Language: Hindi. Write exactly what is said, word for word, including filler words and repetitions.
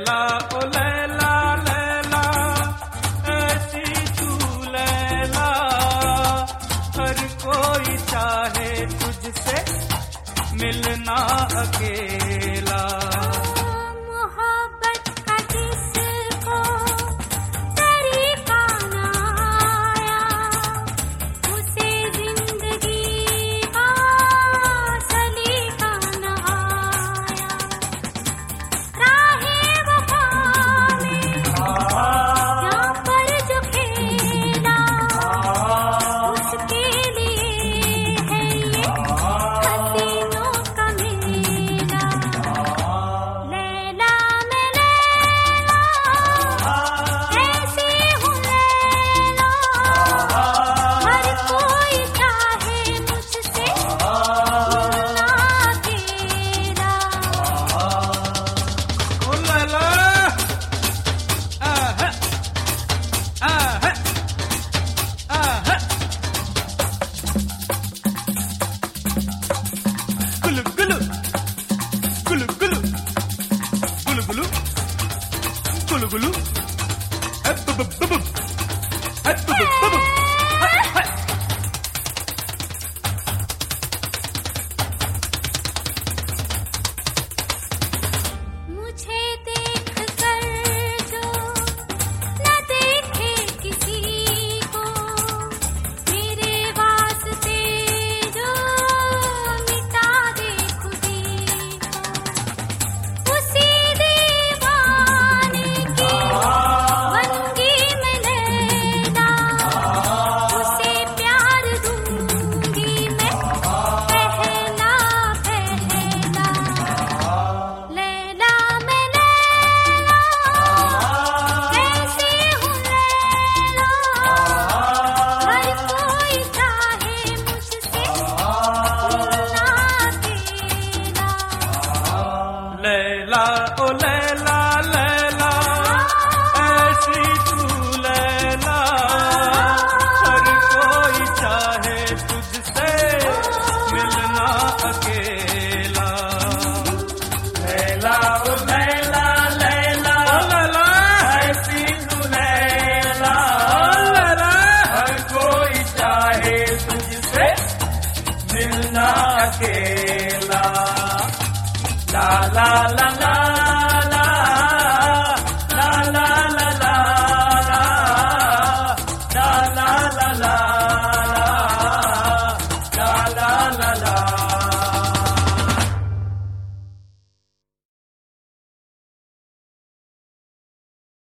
लैला ओ लैला लैला ऐसी तू लैला, हर कोई चाहे तुझसे मिलना अकेला। Gulu, मुझे देख कर जो न देखे किसी को, मेरे वास्ते जो मिटा दे खुदी को, उसी दीवाने की बनगी मैं लैला, उसे प्यार दूंगी मैं पहला पहला। लैला मैं लैला कैसे हूँ लैला, हर कोई चाहे मुझसे मिलना अकेला। लैला ओ लैला लैला ऐसी तू लैला, हर कोई चाहे तुझसे मिलना अकेला। लैला ओ लैला लैला लैला ऐसी तू लैला, लैला हर कोई चाहे तुझसे मिलना अकेला। ला ला ला ला